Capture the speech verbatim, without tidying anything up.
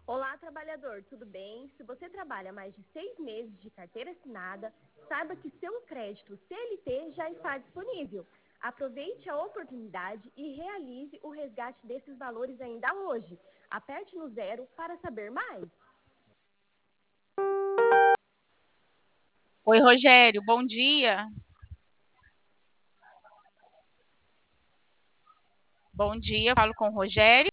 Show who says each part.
Speaker 1: Olá, trabalhador, tudo bem? Se você trabalha mais de seis meses de carteira assinada, saiba que seu crédito C L T já está disponível. Aproveite a oportunidade e realize o resgate desses valores ainda hoje. Aperte no zero para saber mais.
Speaker 2: Oi, Rogério, bom dia. Bom dia, eu falo com o Rogério.